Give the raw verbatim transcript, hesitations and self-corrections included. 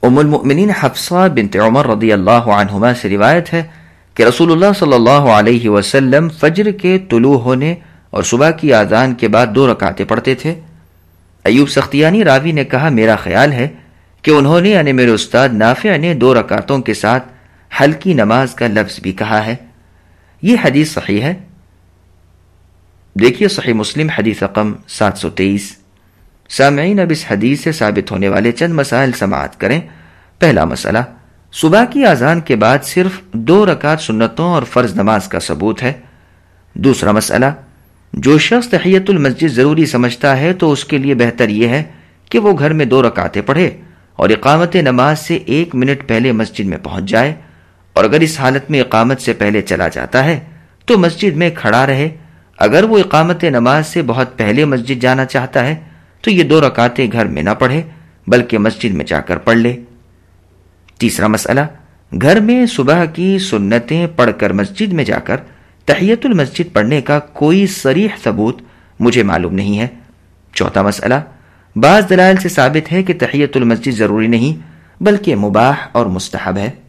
ام المؤمنین حفصہ بنت عمر رضی اللہ عنہما سے روایت ہے کہ رسول اللہ صلی اللہ علیہ وسلم فجر کے طلوع ہونے اور صبح کی اذان کے بعد دو رکعتیں پڑھتے تھے۔ ایوب سختیانی راوی نے کہا میرا خیال ہے کہ انہوں نے یعنی میرے استاد نافع نے دو رکعتوں کے ساتھ ہلکی نماز کا لفظ بھی کہا ہے۔ یہ حدیث صحیح ہے۔ دیکھیے صحیح مسلم حدیث رقم سات سو تیئیس۔ سامعین اب اس حدیث سے ثابت ہونے والے چند مسائل سماعت کریں۔ پہلا مسئلہ، صبح کی اذان کے بعد صرف دو رکعت سنتوں اور فرض نماز کا ثبوت ہے۔ دوسرا مسئلہ، جو شخص تحیۃ المسجد ضروری سمجھتا ہے تو اس کے لیے بہتر یہ ہے کہ وہ گھر میں دو رکعتیں پڑھے اور اقامت نماز سے ایک منٹ پہلے مسجد میں پہنچ جائے، اور اگر اس حالت میں اقامت سے پہلے چلا جاتا ہے تو مسجد میں کھڑا رہے۔ اگر وہ اقامت نماز سے بہت پہلے مسجد جانا چاہتا ہے تو یہ دو رکعتیں گھر میں نہ پڑھے بلکہ مسجد میں جا کر پڑھ لے۔ تیسرا مسئلہ، گھر میں صبح کی سنتیں پڑھ کر مسجد میں جا کر تحیۃ المسجد پڑھنے کا کوئی صریح ثبوت مجھے معلوم نہیں ہے۔ چوتھا مسئلہ، بعض دلائل سے ثابت ہے کہ تحیۃ المسجد ضروری نہیں بلکہ مباح اور مستحب ہے۔